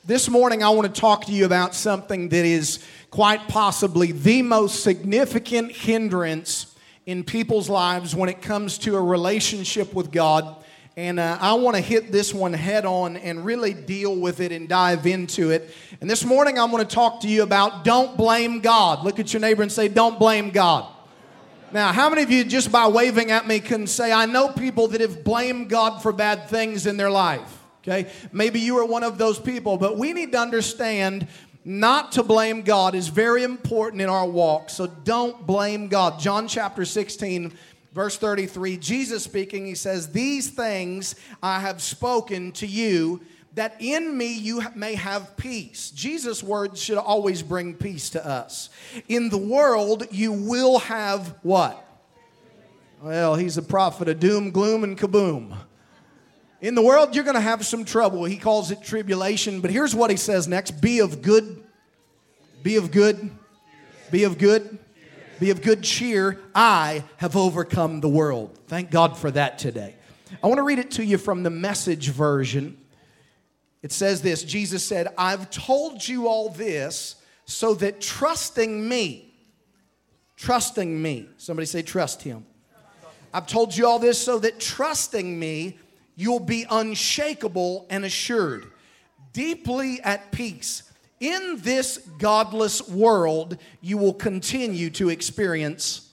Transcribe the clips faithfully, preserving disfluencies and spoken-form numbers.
This morning I want to talk to you about something that is quite possibly the most significant hindrance in people's lives when it comes to a relationship with God. And uh, I want to hit this one head on and really deal with it and dive into it. And this morning I want to talk to you about don't blame God. Look at your neighbor and say, don't blame God. Now, how many of you, just by waving at me, can say, I know people that have blamed God for bad things in their life? Okay, maybe you are one of those people, but we need to understand not to blame God is very important in our walk. So don't blame God. John chapter sixteen, verse thirty-three, Jesus speaking, he says, these things I have spoken to you, that in me you may have peace. Jesus' words should always bring peace to us. In the world you will have what? Well, he's a prophet of doom, gloom, and kaboom. In the world, you're going to have some trouble. He calls it tribulation. But here's what he says next. Be of good. Be of good. Be of good. Be of good cheer. I have overcome the world. Thank God for that today. I want to read it to you from the Message version. It says this. Jesus said, I've told you all this so that trusting me, trusting me. Somebody say trust him. I've told you all this so that trusting me, you'll be unshakable and assured, deeply at peace. In this godless world, you will continue to experience,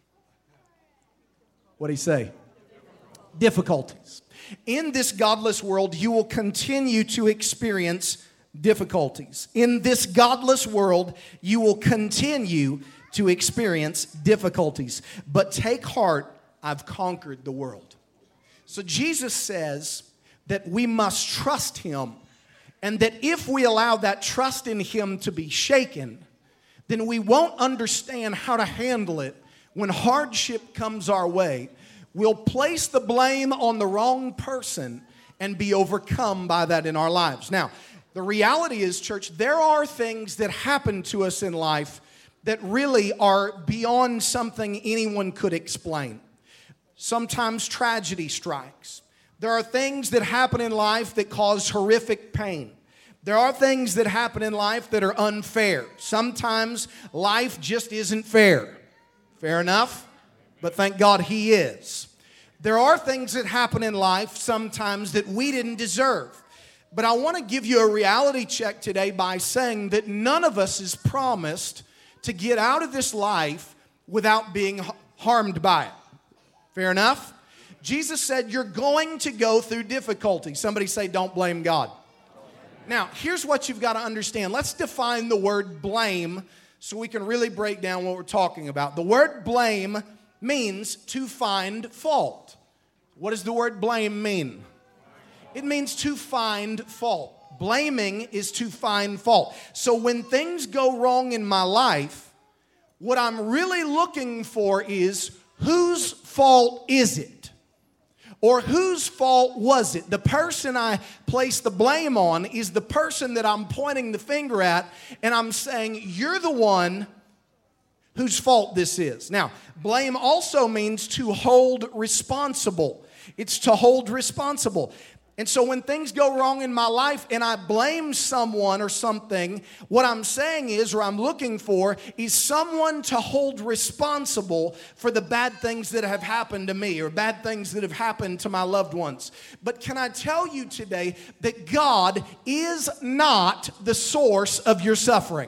what did he say? Difficulties. In this godless world, you will continue to experience difficulties. In this godless world, you will continue to experience difficulties. But take heart, I've conquered the world. So Jesus says that we must trust him, and that if we allow that trust in him to be shaken, then we won't understand how to handle it when hardship comes our way. We'll place the blame on the wrong person and be overcome by that in our lives. Now, the reality is, church, there are things that happen to us in life that really are beyond something anyone could explain. Sometimes tragedy strikes. There are things that happen in life that cause horrific pain. There are things that happen in life that are unfair. Sometimes life just isn't fair. Fair enough? But thank God he is. There are things that happen in life sometimes that we didn't deserve. But I want to give you a reality check today by saying that none of us is promised to get out of this life without being harmed by it. Fair enough? Jesus said you're going to go through difficulty. Somebody say, don't blame God. Now, here's what you've got to understand. Let's define the word blame so we can really break down what we're talking about. The word blame means to find fault. What does the word blame mean? It means to find fault. Blaming is to find fault. So when things go wrong in my life, what I'm really looking for is, whose fault is it? Or whose fault was it? The person I place the blame on is the person that I'm pointing the finger at, and I'm saying, you're the one whose fault this is. Now, blame also means to hold responsible. It's to hold responsible. And so when things go wrong in my life and I blame someone or something, what I'm saying is, or I'm looking for, is someone to hold responsible for the bad things that have happened to me or bad things that have happened to my loved ones. But can I tell you today that God is not the source of your suffering?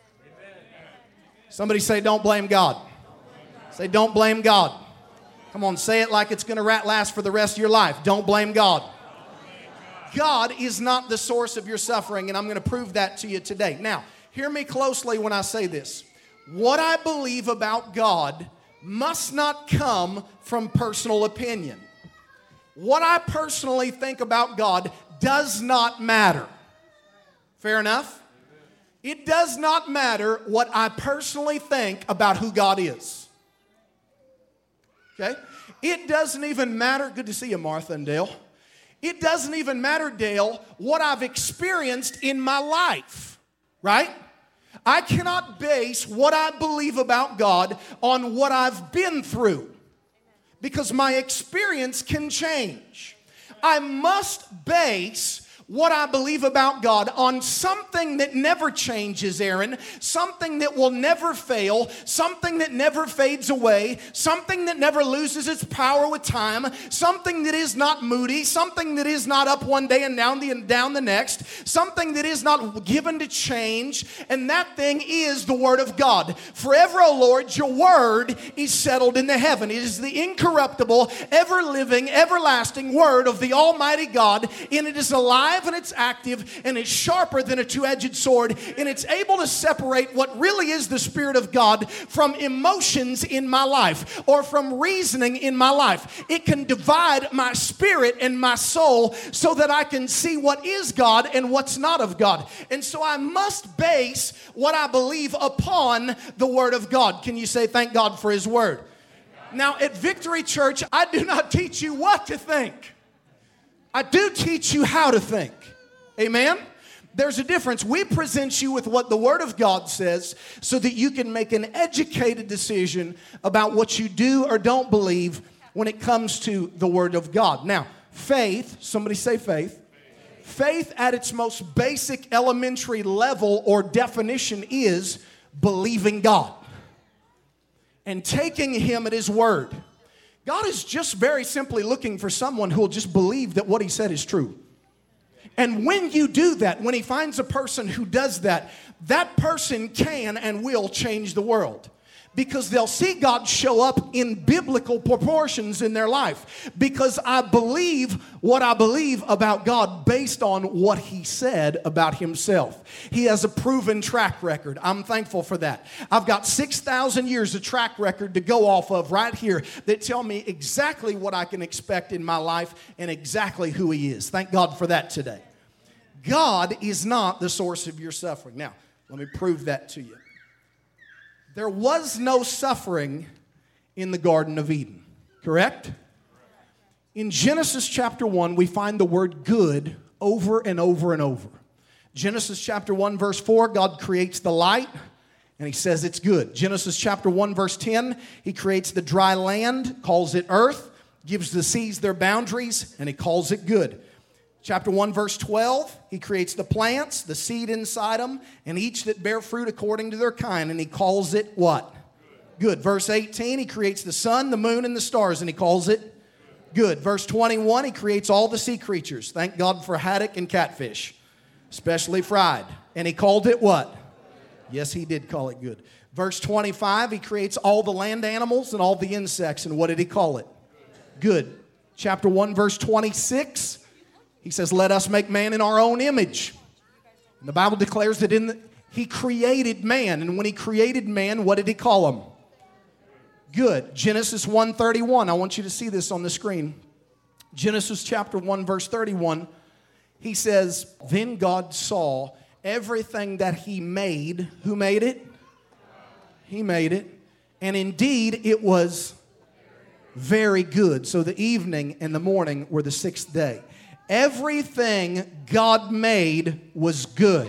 Somebody say, don't blame God. Say, don't blame God. Come on, say it like it's going to last for the rest of your life. Don't blame God. God is not the source of your suffering, and I'm going to prove that to you today. Now, hear me closely when I say this. What I believe about God must not come from personal opinion. What I personally think about God does not matter. Fair enough? It does not matter what I personally think about who God is. Okay? It doesn't even matter. Good to see you, Martha and Dale. It doesn't even matter, Dale, what I've experienced in my life, right? I cannot base what I believe about God on what I've been through, because my experience can change. I must base what I believe about God on something that never changes, Aaron, something that will never fail, something that never fades away, something that never loses its power with time, something that is not moody, something that is not up one day and down the, and down the next, something that is not given to change, and that thing is the Word of God. Forever, O Lord, your Word is settled in the heaven. It is the incorruptible, ever-living, everlasting Word of the Almighty God, and it is alive and it's active and it's sharper than a two-edged sword, and it's able to separate what really is the Spirit of God from emotions in my life or from reasoning in my life. It can divide my spirit and my soul so that I can see what is God and what's not of God. And so I must base what I believe upon the Word of God. Can you say thank God for His Word? Now at Victory Church, I do not teach you what to think. I do teach you how to think. Amen? There's a difference. We present you with what the Word of God says so that you can make an educated decision about what you do or don't believe when it comes to the Word of God. Now, faith, somebody say faith. Faith at its most basic elementary level or definition is believing God and taking Him at His word. God is just very simply looking for someone who will just believe that what He said is true. And when you do that, when He finds a person who does that, that person can and will change the world. Because they'll see God show up in biblical proportions in their life. Because I believe what I believe about God based on what He said about Himself. He has a proven track record. I'm thankful for that. I've got six thousand years of track record to go off of right here that tell me exactly what I can expect in my life and exactly who He is. Thank God for that today. God is not the source of your suffering. Now, let me prove that to you. There was no suffering in the Garden of Eden, correct? In Genesis chapter one, we find the word good over and over and over. Genesis chapter one, verse four, God creates the light, and He says it's good. Genesis chapter one, verse ten, He creates the dry land, calls it earth, gives the seas their boundaries, and He calls it good. Chapter one, verse twelve, He creates the plants, the seed inside them, and each that bear fruit according to their kind, and He calls it what? Good. Verse eighteen, He creates the sun, the moon, and the stars, and He calls it good. Verse twenty-one, He creates all the sea creatures. Thank God for haddock and catfish, especially fried. And He called it what? Yes, He did call it good. Verse twenty-five, He creates all the land animals and all the insects, and what did He call it? Good. Chapter one, verse twenty-six, He says, let us make man in our own image. And the Bible declares that in the, He created man. And when He created man, what did He call him? Good. Genesis one thirty-one. I want you to see this on the screen. Genesis chapter one, verse thirty-one. He says, then God saw everything that He made. Who made it? He made it. And indeed, it was very good. So the evening and the morning were the sixth day. Everything God made was good.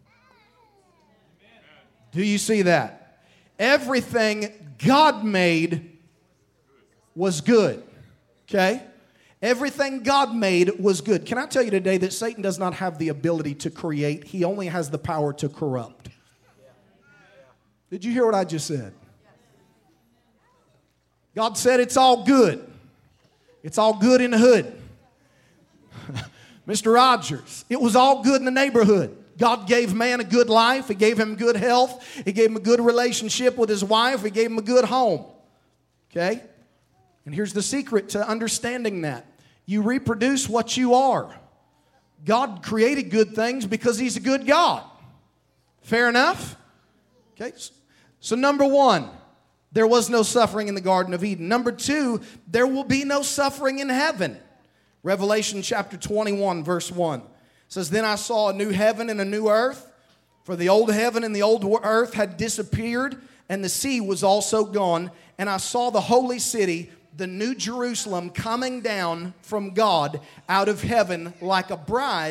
Do you see that? Everything God made was good. Okay? Everything God made was good. Can I tell you today that Satan does not have the ability to create? He only has the power to corrupt. Did you hear what I just said? God said it's all good. It's all good in the hood. Mister Rogers, it was all good in the neighborhood. God gave man a good life. He gave him good health. He gave him a good relationship with his wife. He gave him a good home. Okay? And here's the secret to understanding that. You reproduce what you are. God created good things because He's a good God. Fair enough? Okay? So number one, there was no suffering in the Garden of Eden. Number two, there will be no suffering in heaven. Revelation chapter twenty-one, verse one says, then I saw a new heaven and a new earth, for the old heaven and the old earth had disappeared, and the sea was also gone. And I saw the holy city, the new Jerusalem, coming down from God out of heaven like a bride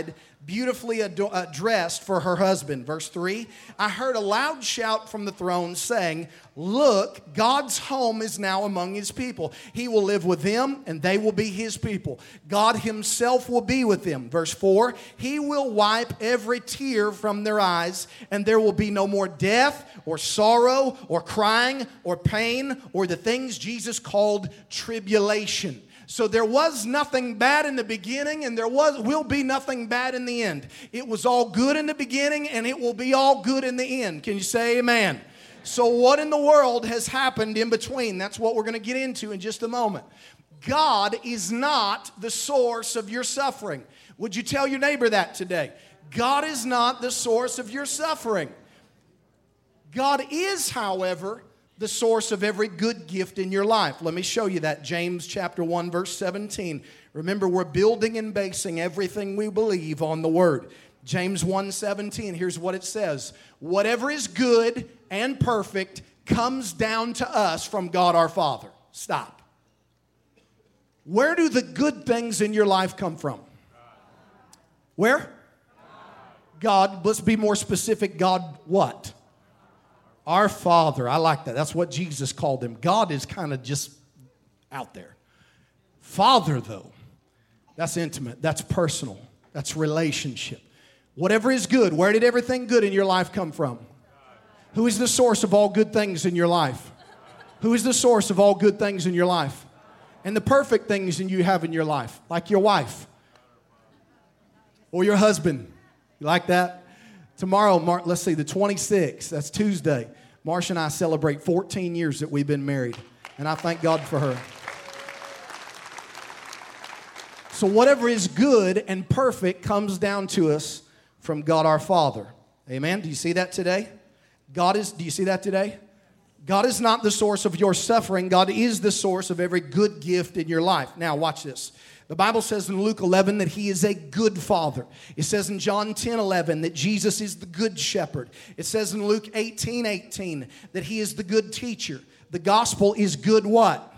beautifully ado- uh, dressed for her husband. Verse three, I heard a loud shout from the throne saying, look, God's home is now among his people. He will live with them, and they will be his people. God himself will be with them. Verse four, he will wipe every tear from their eyes, and there will be no more death or sorrow or crying or pain or the things Jesus called tribulation. So there was nothing bad in the beginning, and there was will be nothing bad in the end. It was all good in the beginning, and it will be all good in the end. Can you say amen? So what in the world has happened in between? That's what we're going to get into in just a moment. God is not the source of your suffering. Would you tell your neighbor that today? God is not the source of your suffering. God is, however, the source of every good gift in your life. Let me show you that. James chapter one, verse seventeen. Remember, we're building and basing everything we believe on the Word. James one seventeen, here's what it says. Whatever is good and perfect comes down to us from God our Father. Stop. Where do the good things in your life come from? Where? God. Let's be more specific. God what? Our Father. I like that. That's what Jesus called him. God is kind of just out there. Father, though, that's intimate. That's personal. That's relationship. Whatever is good, where did everything good in your life come from? Who is the source of all good things in your life? Who is the source of all good things in your life? And the perfect things you have in your life, like your wife or your husband. You like that? Tomorrow, Mar- let's see, the twenty-sixth, that's Tuesday. Marsha and I celebrate fourteen years that we've been married, and I thank God for her. So whatever is good and perfect comes down to us from God our Father. Amen? Do you see that today? God is, do you see that today? God is not the source of your suffering. God is the source of every good gift in your life. Now, watch this. The Bible says in Luke eleven that he is a good father. It says in John ten eleven that Jesus is the good shepherd. It says in Luke eighteen eighteen that he is the good teacher. The gospel is good what?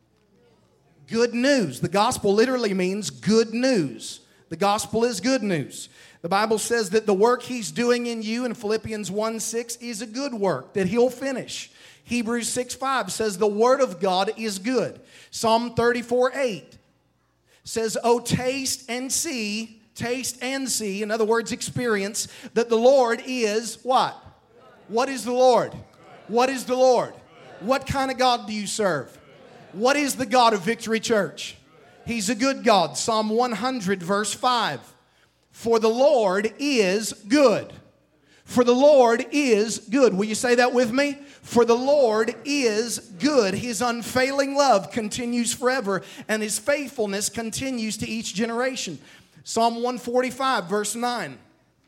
Good news. The gospel literally means good news. The gospel is good news. The Bible says that the work he's doing in you in Philippians one six is a good work that he'll finish. Hebrews six five says the word of God is good. Psalm thirty-four eight says, oh, taste and see, taste and see, in other words, experience, that the Lord is what? What is the Lord? What is the Lord? What kind of God do you serve? What is the God of Victory Church? He's a good God. Psalm one hundred, verse five. For the Lord is good. For the Lord is good. Will you say that with me? For the Lord is good. His unfailing love continues forever, and his faithfulness continues to each generation. Psalm one forty-five, verse nine.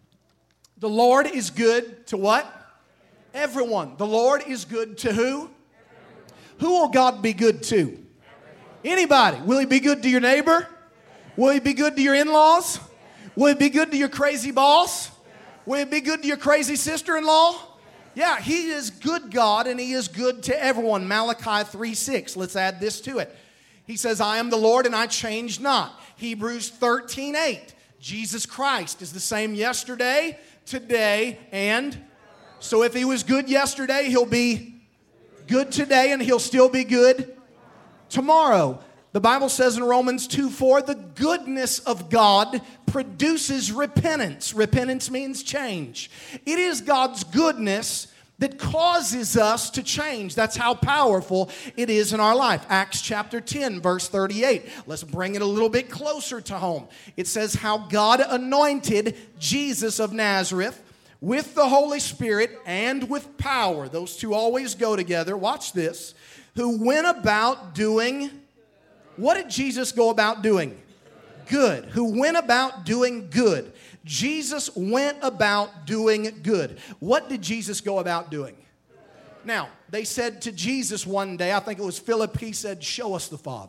The Lord is good to what? Everyone. The Lord is good to who? Who will God be good to? Anybody. Will he be good to your neighbor? Will he be good to your in-laws? Will he be good to your crazy boss? Will it be good to your crazy sister-in-law? Yeah, he is good God, and he is good to everyone. Malachi three six. Let's add this to it. He says, I am the Lord, and I change not. Hebrews thirteen eight. Jesus Christ is the same yesterday, today, and so if he was good yesterday, he'll be good today, and he'll still be good tomorrow. The Bible says in Romans two four, the goodness of God produces repentance. Repentance means change. It is God's goodness that causes us to change. That's how powerful it is in our life. Acts chapter ten, verse thirty-eight. Let's bring it a little bit closer to home. It says how God anointed Jesus of Nazareth with the Holy Spirit and with power. Those two always go together. Watch this. Who went about doing... What did Jesus go about doing? Good. Who went about doing good. Jesus went about doing good. What did Jesus go about doing? Now, they said to Jesus one day, I think it was Philip, he said, show us the Father.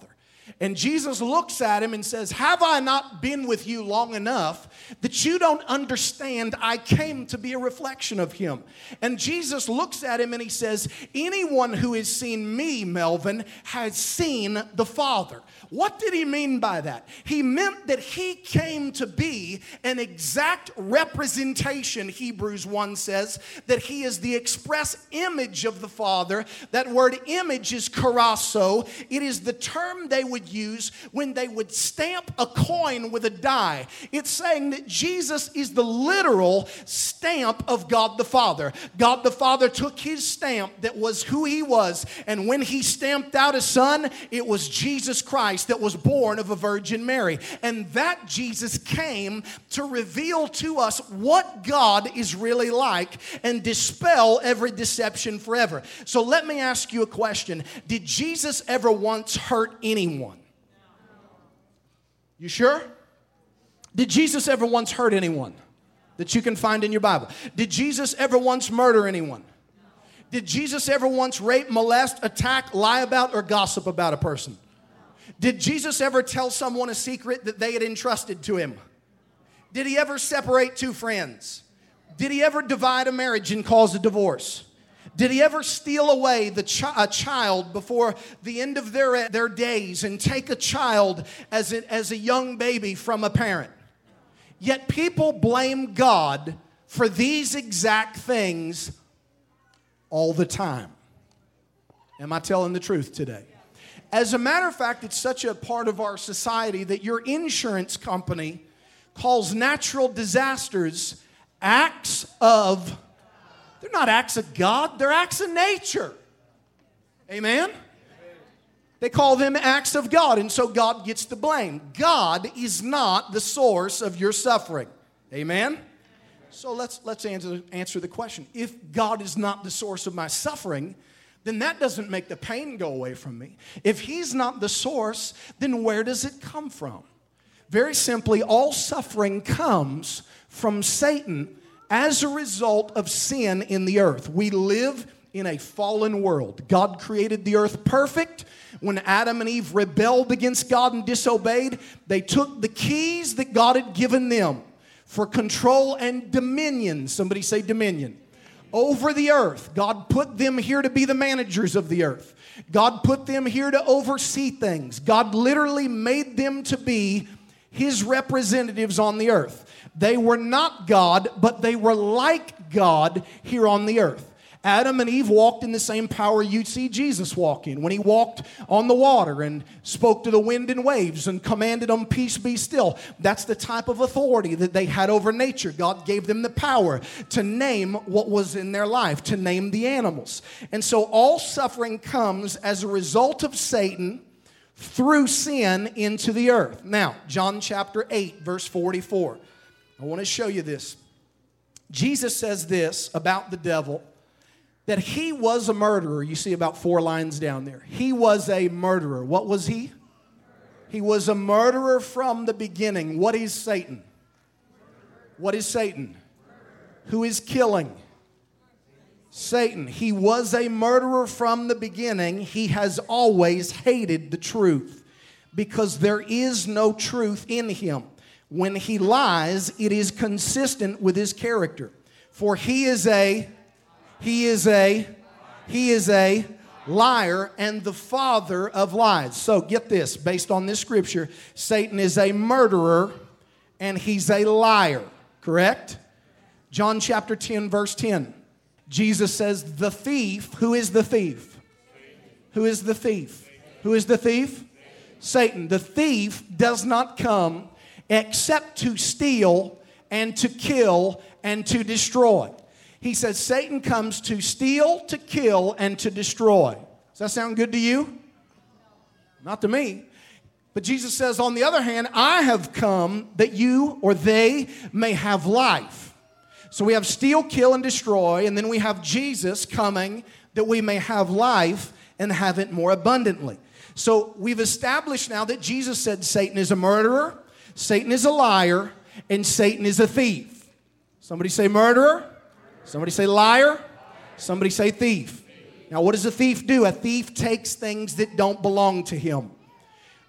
And Jesus looks at him and says, have I not been with you long enough that you don't understand I came to be a reflection of him? And Jesus looks at him and he says, anyone who has seen me, Melvin, has seen the Father. What did he mean by that? He meant that he came to be an exact representation, Hebrews one says, that he is the express image of the Father. That word image is kerasso. It is the term they would use when they would stamp a coin with a die. It's saying that Jesus is the literal stamp of God the Father. God the Father took his stamp that was who he was, and when he stamped out a son, it was Jesus Christ that was born of a Virgin Mary. And that Jesus came to reveal to us what God is really like and dispel every deception forever. So let me ask you a question. Did Jesus ever once hurt anyone? You sure? Did Jesus ever once hurt anyone that you can find in your Bible? Did Jesus ever once murder anyone? Did Jesus ever once rape, molest, attack, lie about, or gossip about a person? Did Jesus ever tell someone a secret that they had entrusted to him? Did he ever separate two friends? Did he ever divide a marriage and cause a divorce? Did he ever steal away the chi- a child before the end of their, their days and take a child as a, as a young baby from a parent? Yet people blame God for these exact things all the time. Am I telling the truth today? As a matter of fact, it's such a part of our society that your insurance company calls natural disasters acts of, they're not acts of God, they're acts of nature. Amen? They call them acts of God, and so God gets the blame. God is not the source of your suffering. Amen? So let's, let's answer, answer the question. If God is not the source of my suffering, then that doesn't make the pain go away from me. If he's not the source, then where does it come from? Very simply, all suffering comes from Satan as a result of sin in the earth. We live in a fallen world. God created the earth perfect. When Adam and Eve rebelled against God and disobeyed, they took the keys that God had given them for control and dominion. Somebody say dominion. Over the earth. God put them here to be the managers of the earth. God put them here to oversee things. God literally made them to be his representatives on the earth. They were not God, but they were like God here on the earth. Adam and Eve walked in the same power you'd see Jesus walk in when he walked on the water and spoke to the wind and waves and commanded them, peace be still. That's the type of authority that they had over nature. God gave them the power to name what was in their life, to name the animals. And so all suffering comes as a result of Satan through sin into the earth. Now, John chapter eight, verse forty-four. I want to show you this. Jesus says this about the devil, that he was a murderer. You see about four lines down there. He was a murderer. What was he? He was a murderer from the beginning. What is Satan? What is Satan? Who is killing? Satan. He was a murderer from the beginning. He has always hated the truth because there is no truth in him. When he lies, it is consistent with his character. For he is a He is a, he is a liar and the father of lies. So get this, based on this scripture, Satan is a murderer and he's a liar, correct? John chapter ten, verse ten. Jesus says, the thief, who is the thief? Who is the thief? Who is the thief? Satan. The thief does not come except to steal and to kill and to destroy. He says Satan comes to steal, to kill, and to destroy. Does that sound good to you? Not to me. But Jesus says, on the other hand, I have come that you or they may have life. So we have steal, kill, and destroy, and then we have Jesus coming that we may have life and have it more abundantly. So we've established now that Jesus said Satan is a murderer, Satan is a liar, and Satan is a thief. Somebody say murderer. Somebody say liar. Somebody say thief. Now what does a thief do? A thief takes things that don't belong to him.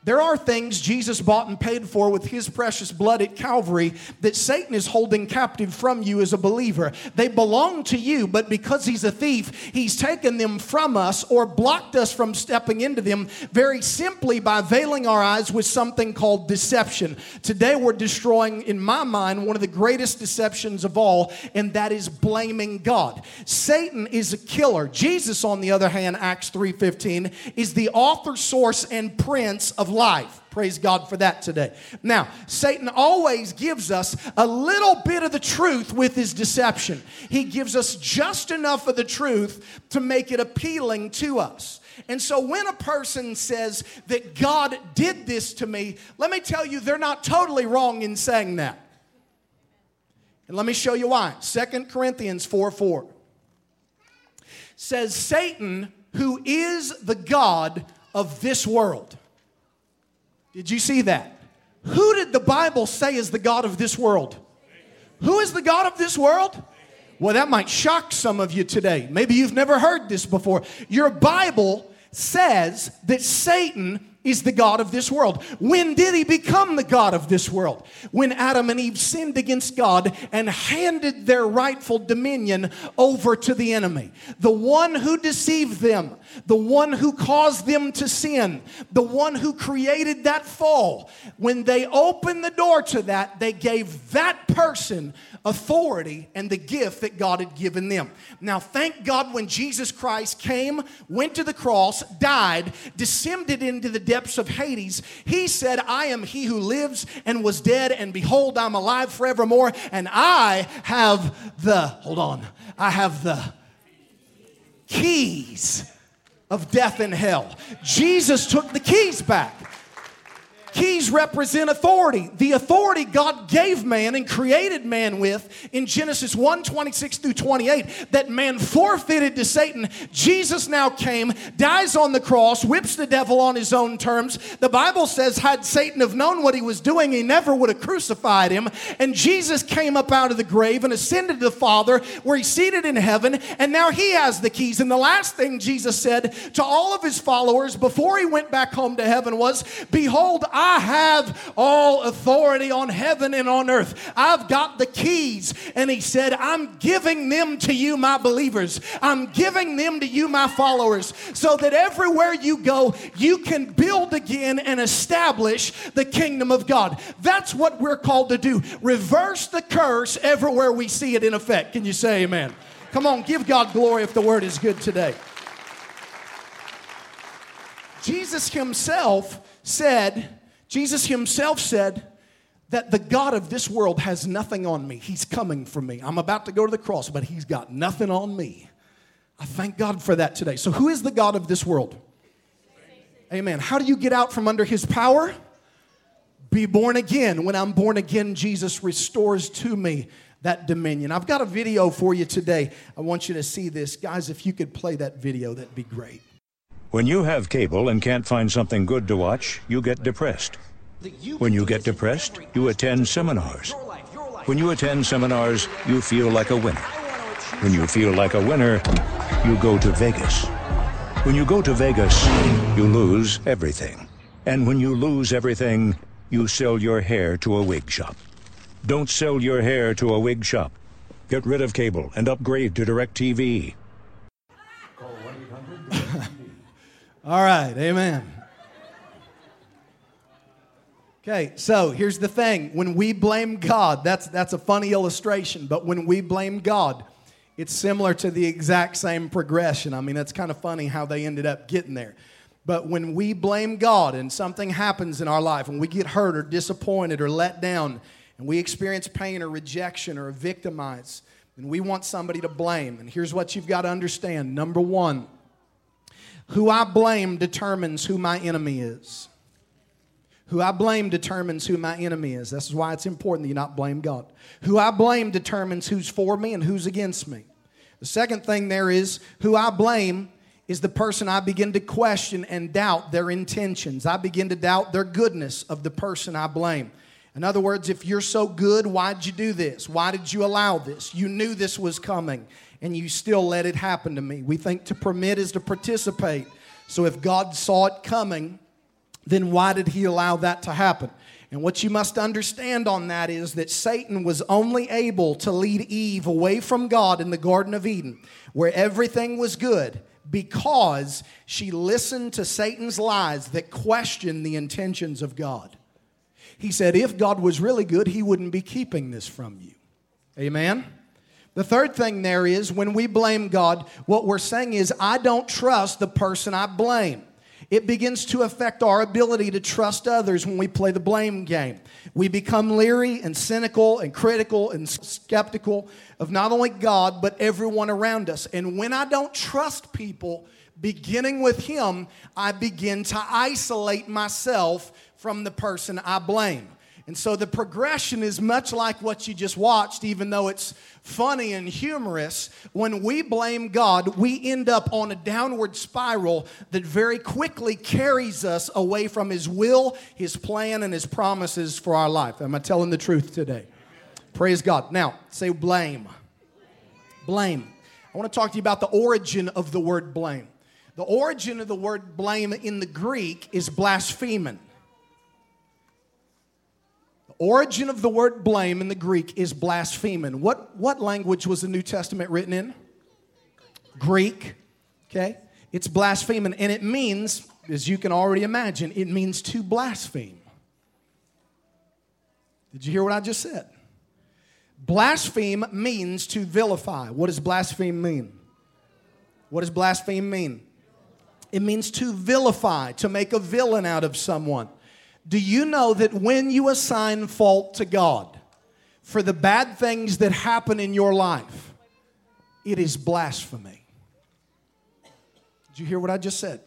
There are things Jesus bought and paid for with His precious blood at Calvary that Satan is holding captive from you as a believer. They belong to you, but because he's a thief, he's taken them from us or blocked us from stepping into them very simply by veiling our eyes with something called deception. Today we're destroying, in my mind, one of the greatest deceptions of all, and that is blaming God. Satan is a killer. Jesus, on the other hand, Acts three fifteen, is the author, source, and prince of life. Praise God for that today. Now, Satan always gives us a little bit of the truth with his deception. He gives us just enough of the truth to make it appealing to us. And so when a person says that God did this to me, let me tell you, they're not totally wrong in saying that. And let me show you why. Second Corinthians four four says, Satan, who is the god of this world. Did you see that? Who did the Bible say is the god of this world? Who is the god of this world? Well, that might shock some of you today. Maybe you've never heard this before. Your Bible says that Satan is the god of this world. When did he become the god of this world? When Adam and Eve sinned against God and handed their rightful dominion over to the enemy. The one who deceived them, the one who caused them to sin, the one who created that fall. When they opened the door to that, they gave that person authority and the gift that God had given them. Now, thank God when Jesus Christ came, went to the cross, died, descended into the depths of Hades, He said, I am He who lives and was dead, and behold, I'm alive forevermore, and I have the, hold on, I have the keys of death and hell. Jesus took the keys back. Keys represent authority. The authority God gave man and created man with in Genesis one, twenty-six through twenty-eight, that man forfeited to Satan. Jesus now came, dies on the cross, whips the devil on his own terms. The Bible says, had Satan have known what he was doing, he never would have crucified him. And Jesus came up out of the grave and ascended to the Father, where he's seated in heaven, and now he has the keys. And the last thing Jesus said to all of his followers before he went back home to heaven was, behold, I have all authority on heaven and on earth. I've got the keys. And he said, I'm giving them to you, my believers. I'm giving them to you, my followers, so that everywhere you go, you can build again and establish the kingdom of God. That's what we're called to do. Reverse the curse everywhere we see it in effect. Can you say amen? Come on, give God glory if the word is good today. Jesus himself said, Jesus himself said that the God of this world has nothing on me. He's coming for me. I'm about to go to the cross, but he's got nothing on me. I thank God for that today. So who is the God of this world? Amen. How do you get out from under his power? Be born again. When I'm born again, Jesus restores to me that dominion. I've got a video for you today. I want you to see this. Guys, if you could play that video, that'd be great. When you have cable and can't find something good to watch, you get depressed. When you get depressed, you attend seminars. When you attend seminars, you feel like a winner. When you feel like a winner, you go to Vegas. When you go to Vegas, you lose everything. And when you lose everything, you sell your hair to a wig shop. Don't sell your hair to a wig shop. Get rid of cable and upgrade to DirecTV. All right, amen. Okay, so here's the thing. When we blame God, that's, that's a funny illustration, but when we blame God, it's similar to the exact same progression. I mean, it's kind of funny how they ended up getting there. But when we blame God and something happens in our life, when we get hurt or disappointed or let down, and we experience pain or rejection or are victimized, and we want somebody to blame. And here's what you've got to understand. Number one, who I blame determines who my enemy is. Who I blame determines who my enemy is. This is why it's important that you not blame God. Who I blame determines who's for me and who's against me. The second thing there is, who I blame is the person I begin to question and doubt their intentions. I begin to doubt their goodness of the person I blame. In other words, if you're so good, why'd you do this? Why did you allow this? You knew this was coming, and you still let it happen to me. We think to permit is to participate. So if God saw it coming, then why did he allow that to happen? And what you must understand on that is that Satan was only able to lead Eve away from God in the Garden of Eden, where everything was good, because she listened to Satan's lies that questioned the intentions of God. He said, if God was really good, he wouldn't be keeping this from you. Amen? The third thing there is, when we blame God, what we're saying is, I don't trust the person I blame. It begins to affect our ability to trust others when we play the blame game. We become leery and cynical and critical and skeptical of not only God, but everyone around us. And when I don't trust people, beginning with Him, I begin to isolate myself from the person I blame. And so the progression is much like what you just watched, even though it's funny and humorous. When we blame God, we end up on a downward spiral that very quickly carries us away from His will, His plan, and His promises for our life. Am I telling the truth today? Praise God. Now, say blame. Blame. I want to talk to you about the origin of the word blame. The origin of the word blame in the Greek is blasphemen. Origin of the word blame in the Greek is blasphemen. What, what language was the New Testament written in? Greek. Okay? It's blasphemen. And it means, as you can already imagine, it means to blaspheme. Did you hear what I just said? Blaspheme means to vilify. What does blaspheme mean? What does blaspheme mean? It means to vilify, to make a villain out of someone. Do you know that when you assign fault to God for the bad things that happen in your life, it is blasphemy? Did you hear what I just said?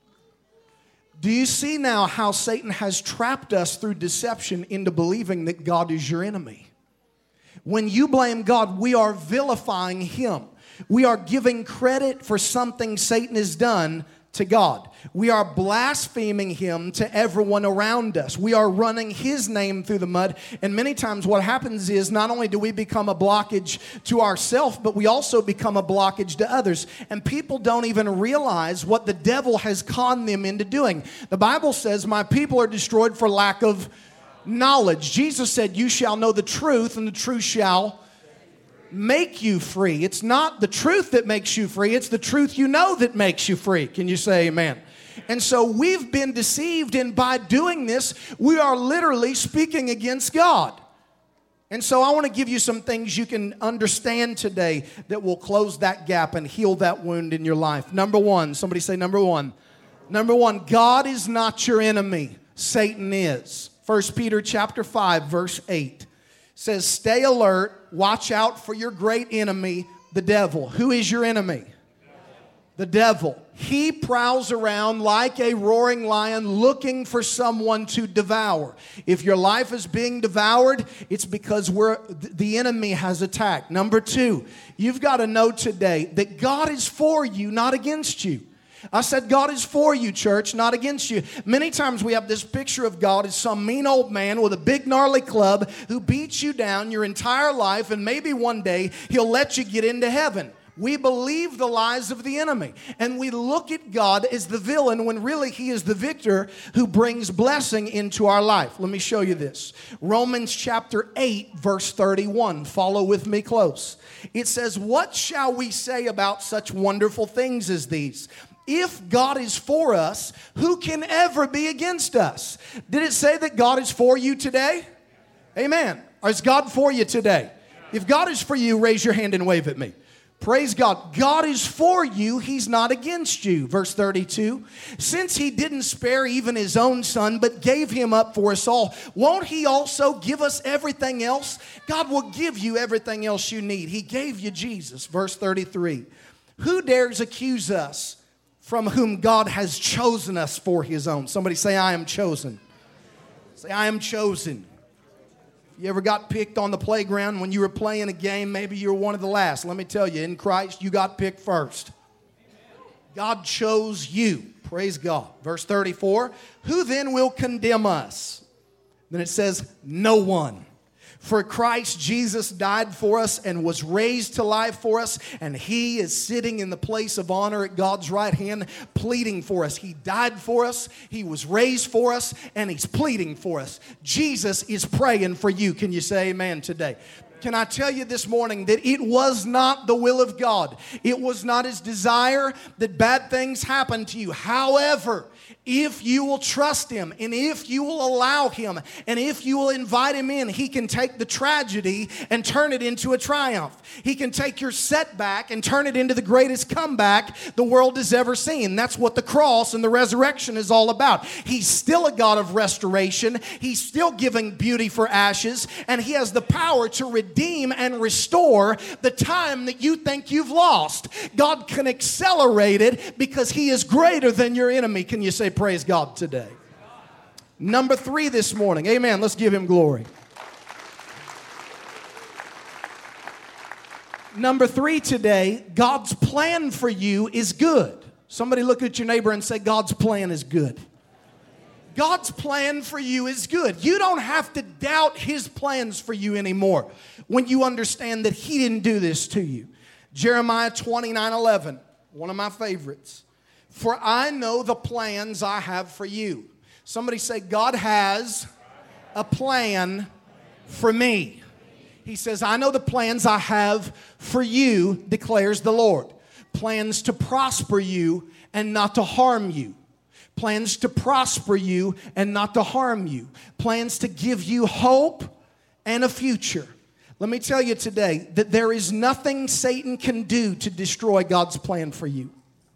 Do you see now how Satan has trapped us through deception into believing that God is your enemy? When you blame God, we are vilifying Him. We are giving credit for something Satan has done to God. We are blaspheming Him to everyone around us. We are running His name through the mud. And many times what happens is not only do we become a blockage to ourselves, but we also become a blockage to others. And people don't even realize what the devil has conned them into doing. The Bible says, my people are destroyed for lack of knowledge. Jesus said, you shall know the truth, and the truth shall make you free. It's not the truth that makes you free. It's the truth you know that makes you free. Can you say amen? And so we've been deceived, and by doing this, we are literally speaking against God. And so I want to give you some things you can understand today that will close that gap and heal that wound in your life. Number one, somebody say number one. Number one, God is not your enemy. Satan is. First Peter chapter five, verse eight. Says, stay alert, watch out for your great enemy, the devil. Who is your enemy? The devil. He prowls around like a roaring lion looking for someone to devour. If your life is being devoured, it's because we're, the enemy has attacked. Number two, you've got to know today that God is for you, not against you. I said God is for you, church, not against you. Many times we have this picture of God as some mean old man with a big gnarly club who beats you down your entire life, and maybe one day He'll let you get into heaven. We believe the lies of the enemy, and we look at God as the villain when really He is the victor who brings blessing into our life. Let me show you this. Romans chapter eight, verse thirty-one. Follow with me close. It says, what shall we say about such wonderful things as these? If God is for us, who can ever be against us? Did it say that God is for you today? Amen. Or is God for you today? If God is for you, raise your hand and wave at me. Praise God. God is for you. He's not against you. Verse thirty-two. Since He didn't spare even His own Son, but gave Him up for us all, won't He also give us everything else? God will give you everything else you need. He gave you Jesus. Verse thirty-three. Who dares accuse us from whom God has chosen us for His own? Somebody say, I am chosen. Say, I am chosen. You ever got picked on the playground when you were playing a game? Maybe you were one of the last. Let me tell you, in Christ, you got picked first. God chose you. Praise God. Verse thirty-four, who then will condemn us? Then it says, no one. For Christ Jesus died for us and was raised to life for us, and He is sitting in the place of honor at God's right hand, pleading for us. He died for us, He was raised for us, and He's pleading for us. Jesus is praying for you. Can you say amen today? Can I tell you this morning that it was not the will of God. It was not His desire that bad things happen to you. However, if you will trust Him, and if you will allow Him, and if you will invite Him in, He can take the tragedy and turn it into a triumph. He can take your setback and turn it into the greatest comeback the world has ever seen. That's what the cross and the resurrection is all about. He's still a God of restoration. He's still giving beauty for ashes, and He has the power to redeem and restore the time that you think you've lost. God can accelerate it because He is greater than your enemy. Can you say praise God today? Number three this morning. Amen. Let's give Him glory. Number three today, God's plan for you is good. Somebody look at your neighbor and say, God's plan is good. God's plan for you is good. You don't have to doubt His plans for you anymore when you understand that He didn't do this to you. Jeremiah twenty-nine eleven, one of my favorites. For I know the plans I have for you. Somebody say, God has a plan for me. He says, I know the plans I have for you, declares the Lord. Plans to prosper you and not to harm you. Plans to prosper you and not to harm you. Plans to give you hope and a future. Let me tell you today that there is nothing Satan can do to destroy God's plan for you.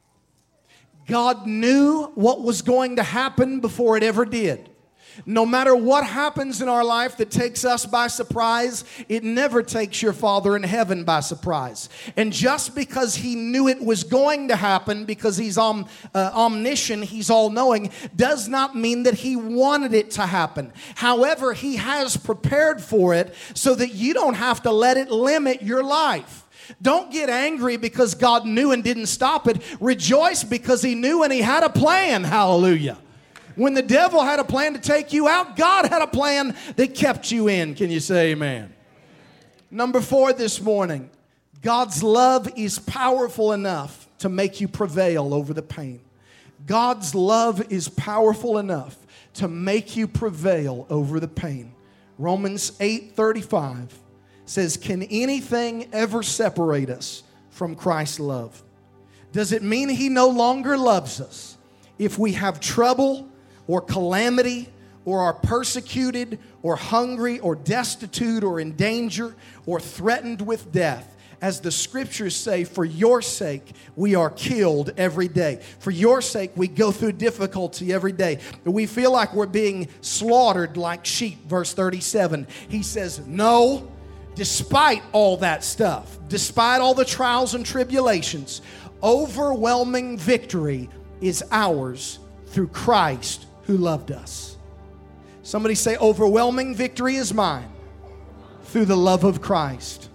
God knew what was going to happen before it ever did. No matter what happens in our life that takes us by surprise, it never takes your Father in heaven by surprise. And just because He knew it was going to happen, because He's om, uh, omniscient, He's all-knowing, does not mean that He wanted it to happen. However, He has prepared for it so that you don't have to let it limit your life. Don't get angry because God knew and didn't stop it. Rejoice because He knew and He had a plan. Hallelujah. When the devil had a plan to take you out, God had a plan that kept you in. Can you say amen? Number four this morning, God's love is powerful enough to make you prevail over the pain. God's love is powerful enough to make you prevail over the pain. Romans eight thirty-five says, can anything ever separate us from Christ's love? Does it mean He no longer loves us if we have trouble or calamity or are persecuted or hungry or destitute or in danger or threatened with death? As the scriptures say, for your sake, we are killed every day. For your sake, we go through difficulty every day. We feel like we're being slaughtered like sheep. Verse thirty-seven, he says, no, despite all that stuff, despite all the trials and tribulations, overwhelming victory is ours through Christ who loved us. Somebody say, overwhelming victory is mine through the love of Christ.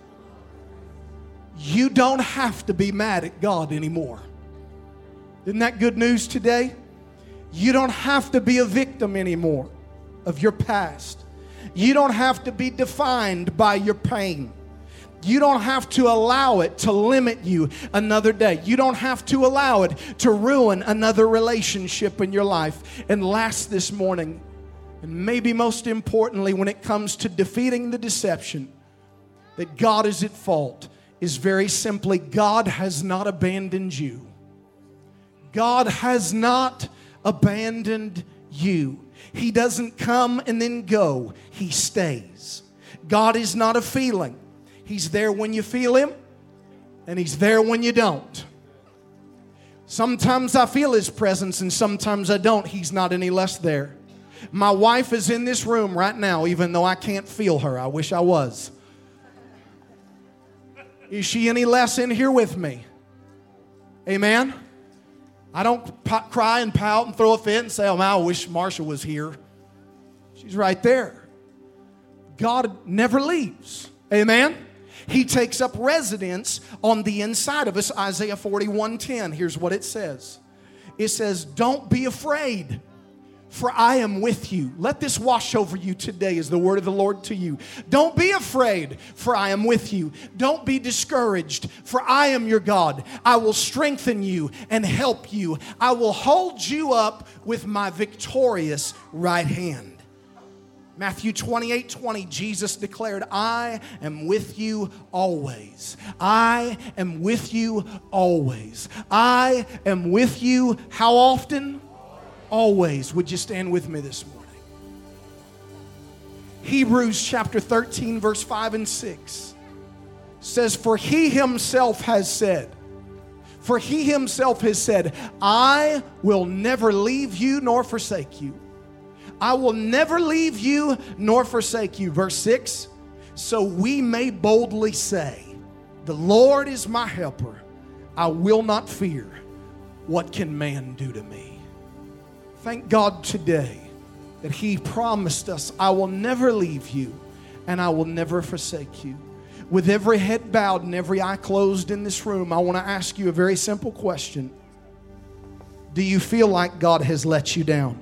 You don't have to be mad at God anymore. Isn't that good news today? You don't have to be a victim anymore of your past. You don't have to be defined by your pain. You don't have to allow it to limit you another day. You don't have to allow it to ruin another relationship in your life. And last this morning, and maybe most importantly when it comes to defeating the deception that God is at fault, is very simply, God has not abandoned you. God has not abandoned you. He doesn't come and then go. He stays. God is not a feeling. He's there when you feel Him, and He's there when you don't. Sometimes I feel His presence, and sometimes I don't. He's not any less there. My wife is in this room right now, even though I can't feel her. I wish I was. Is she any less in here with me? Amen? I don't po- cry and pout and throw a fit and say, oh, man, I wish Marsha was here. She's right there. God never leaves. Amen? He takes up residence on the inside of us. Isaiah forty-one ten. Here's what it says. It says, don't be afraid, for I am with you. Let this wash over you today as the word of the Lord to you. Don't be afraid, for I am with you. Don't be discouraged, for I am your God. I will strengthen you and help you. I will hold you up with my victorious right hand. Matthew twenty-eight twenty, Jesus declared, I am with you always. I am with you always. I am with you how often? Always. Would you stand with me this morning? Hebrews chapter thirteen, verse five and six says, For he himself has said, For he himself has said, I will never leave you nor forsake you. I will never leave you nor forsake you. Verse six, so we may boldly say, the Lord is my helper. I will not fear. What can man do to me? Thank God today that he promised us, I will never leave you and I will never forsake you. With every head bowed and every eye closed in this room, I want to ask you a very simple question. Do you feel like God has let you down?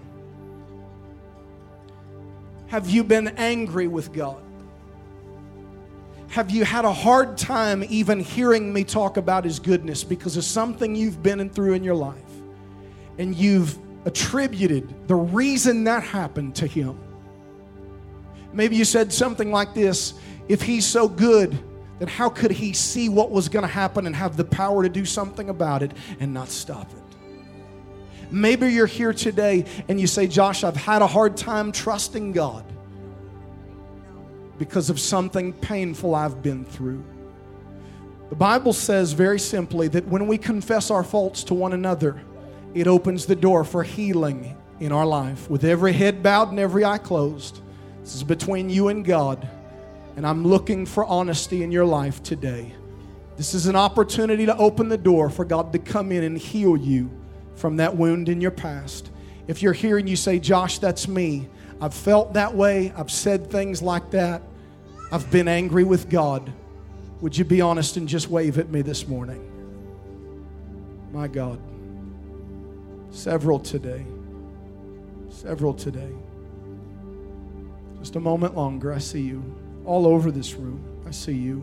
Have you been angry with God? Have you had a hard time even hearing me talk about His goodness because of something you've been through in your life? And you've attributed the reason that happened to Him. Maybe you said something like this, if He's so good, then how could He see what was going to happen and have the power to do something about it and not stop it? Maybe you're here today and you say, Josh, I've had a hard time trusting God because of something painful I've been through. The Bible says very simply that when we confess our faults to one another, it opens the door for healing in our life. With every head bowed and every eye closed, this is between you and God, and I'm looking for honesty in your life today. This is an opportunity to open the door for God to come in and heal you from that wound in your past. If you're here and you say, Josh, that's me. I've felt that way. I've said things like that. I've been angry with God. Would you be honest and just wave at me this morning? My God. Several today. Several today. Just a moment longer. I see you. All over this room. I see you.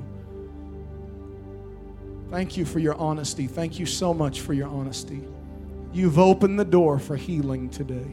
Thank you for your honesty. Thank you so much for your honesty. You've opened the door for healing today.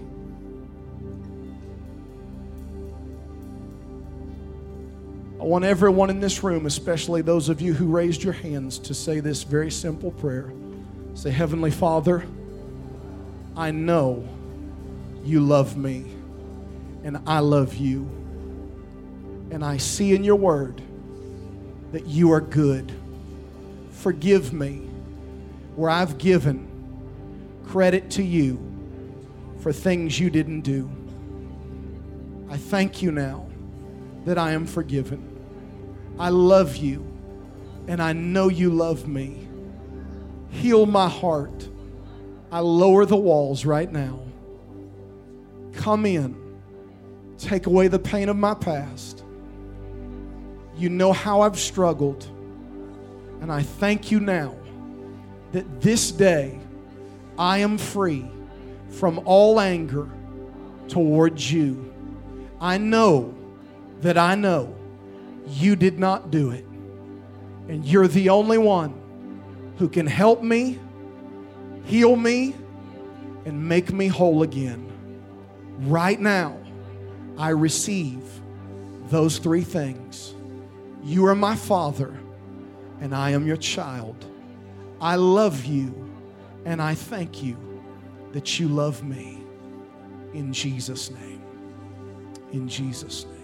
I want everyone in this room, especially those of you who raised your hands, to say this very simple prayer. Say, Heavenly Father, I know you love me and I love you. And I see in your word that you are good. Forgive me where I've given credit to you for things you didn't do. I thank you now that I am forgiven. I love you and I know you love me. Heal my heart. I lower the walls right now. Come in. Take away the pain of my past. You know how I've struggled. And I thank you now that this day I am free from all anger towards you. I know that I know you did not do it. And you're the only one who can help me, heal me, and make me whole again. Right now, I receive those three things. You are my Father, and I am your child. I love you. And I thank you that you love me. In Jesus' name. In Jesus' name.